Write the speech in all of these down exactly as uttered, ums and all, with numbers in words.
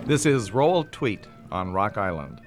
This is Roll Tweet on Rock Island.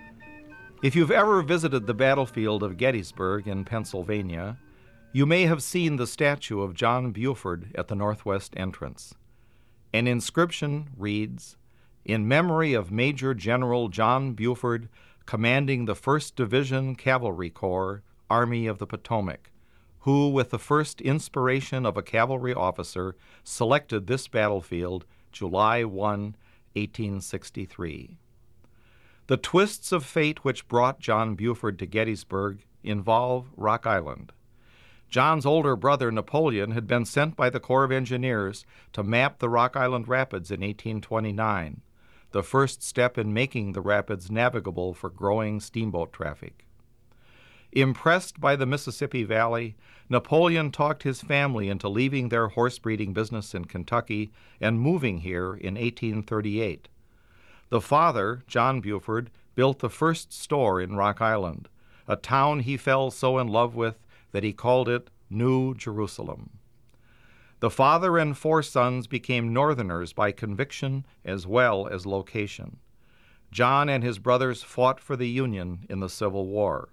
If you've ever visited the battlefield of Gettysburg in Pennsylvania, you may have seen the statue of John Buford at the northwest entrance. An inscription reads, "In memory of Major General John Buford, commanding the first Division Cavalry Corps, Army of the Potomac, who, with the first inspiration of a cavalry officer, selected this battlefield July first, eighteen sixty-three. The twists of fate which brought John Buford to Gettysburg involve Rock Island. John's older brother Napoleon had been sent by the Corps of Engineers to map the Rock Island Rapids in eighteen twenty-nine, the first step in making the rapids navigable for growing steamboat traffic. Impressed by the Mississippi Valley, Napoleon talked his family into leaving their horse-breeding business in Kentucky and moving here in eighteen thirty-eight. The father, John Buford, built the first store in Rock Island, a town he fell so in love with that he called it New Jerusalem. The father and four sons became Northerners by conviction as well as location. John and his brothers fought for the Union in the Civil War.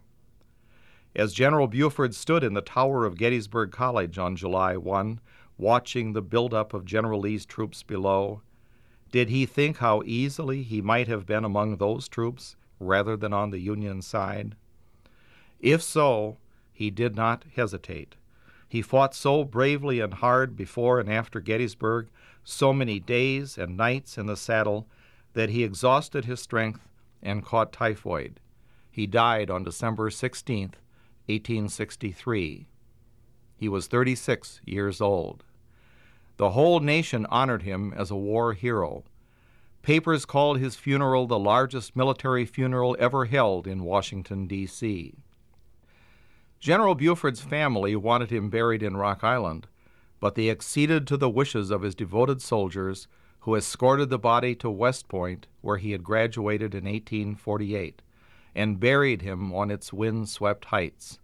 As General Buford stood in the tower of Gettysburg College on July first, watching the buildup of General Lee's troops below, did he think how easily he might have been among those troops rather than on the Union side? If so, he did not hesitate. He fought so bravely and hard before and after Gettysburg, so many days and nights in the saddle, that he exhausted his strength and caught typhoid. He died on December sixteenth, eighteen sixty-three. He was thirty-six years old. The whole nation honored him as a war hero. Papers called his funeral the largest military funeral ever held in Washington, D C General Buford's family wanted him buried in Rock Island, but they acceded to the wishes of his devoted soldiers, who escorted the body to West Point, where he had graduated in eighteen forty-eight, and buried him on its wind-swept heights.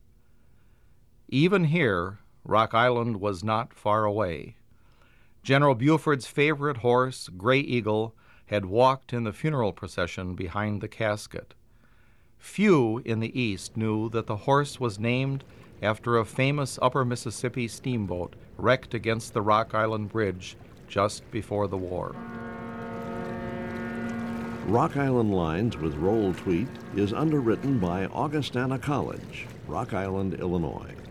Even here, Rock Island was not far away. General Buford's favorite horse, Gray Eagle, had walked in the funeral procession behind the casket. Few in the East knew that the horse was named after a famous Upper Mississippi steamboat wrecked against the Rock Island Bridge just before the war. Rock Island Lines with Roll Tweet is underwritten by Augustana College, Rock Island, Illinois.